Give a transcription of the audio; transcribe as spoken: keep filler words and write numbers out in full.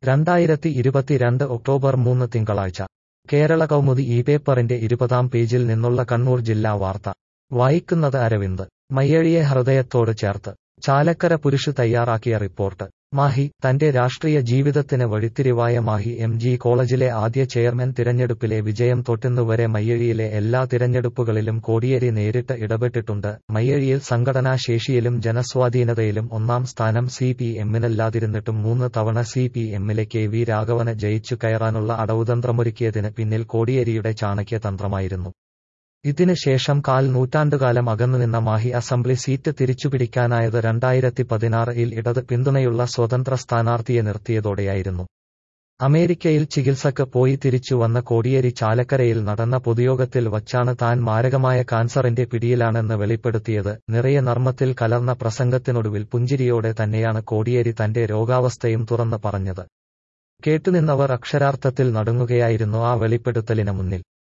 രണ്ടായിരത്തി ഇരുപത്തിരണ്ട് ഒക്ടോബർ മൂന്ന് തിങ്കളാഴ്ച കേരള കൗമുദി ഈ പേപ്പറിന്റെ ഇരുപതാം പേജിൽ നിന്നുള്ള കണ്ണൂർ ജില്ലാ വാർത്ത വായിക്കുന്നത് അരവിന്ദ്. മയ്യഴിയെ ഹൃദയത്തോട് ചേർത്ത് ചാലക്കര പുരുഷ് തയ്യാറാക്കിയ റിപ്പോർട്ട്. മാഹി. തന്റെ രാഷ്ട്രീയ ജീവിതത്തിന് വഴിത്തിരിവായ മാഹി എം ജി കോളേജിലെ ആദ്യ ചെയർമാൻ തിരഞ്ഞെടുപ്പിലെ വിജയം തൊട്ടിന്നുവരെ മയ്യഴിയിലെ എല്ലാ തിരഞ്ഞെടുപ്പുകളിലും കോടിയേരി നേരിട്ട് ഇടപെട്ടിട്ടുണ്ട്. മയ്യഴിയിൽ സംഘടനാ ശേഷിയിലും ജനസ്വാധീനതയിലും ഒന്നാം സ്ഥാനം സി പി എമ്മിനല്ലാതിരുന്നിട്ടും മൂന്ന് തവണ സി പി എമ്മിലെ കെ വി രാഘവന് ജയിച്ചു കയറാനുള്ള അടവുതന്ത്രമൊരുക്കിയതിന് പിന്നിൽ കോടിയേരിയുടെ ചാണക്യതന്ത്രമായിരുന്നു. ഇതിന് ശേഷം കാൽ നൂറ്റാണ്ടുകാലം അകന്നുനിന്ന മാഹി അസംബ്ലി സീറ്റ് തിരിച്ചുപിടിക്കാനായത് രണ്ടായിരത്തി പതിനാറിൽ ഇടത് പിന്തുണയുള്ള സ്വതന്ത്ര സ്ഥാനാർത്ഥിയെ നിർത്തിയതോടെയായിരുന്നു. അമേരിക്കയിൽ ചികിത്സക്ക് പോയി തിരിച്ചുവന്ന കോടിയേരി ചാലക്കരയിൽ നടന്ന പൊതുയോഗത്തിൽ വച്ചാണ് താൻ മാരകമായ കാൻസറിന്റെ പിടിയിലാണെന്ന് വെളിപ്പെടുത്തിയത്. നിറയെ നർമ്മത്തിൽ കലർന്ന പ്രസംഗത്തിനൊടുവിൽ പുഞ്ചിരിയോടെ തന്നെയാണ് കോടിയേരി തന്റെ രോഗാവസ്ഥയും തുറന്ന് പറഞ്ഞത്. കേട്ടുനിന്നവർ അക്ഷരാർത്ഥത്തിൽ നടുങ്ങുകയായിരുന്നു ആ വെളിപ്പെടുത്തലിന് മുന്നിൽ.